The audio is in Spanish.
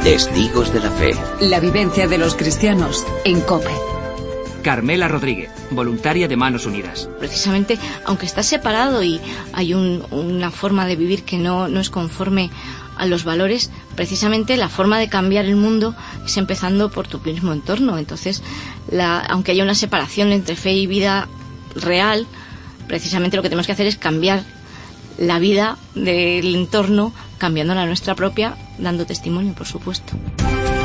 Testigos de la Fe. La vivencia de los cristianos en COPE. Carmela Rodríguez, voluntaria de Manos Unidas. Precisamente, aunque estás separado y hay una forma de vivir que no es conforme a los valores, precisamente la forma de cambiar el mundo es empezando por tu mismo entorno. Entonces, aunque haya una separación entre fe y vida real, precisamente lo que tenemos que hacer es cambiar la vida del entorno, cambiando la nuestra propia, dando testimonio, por supuesto.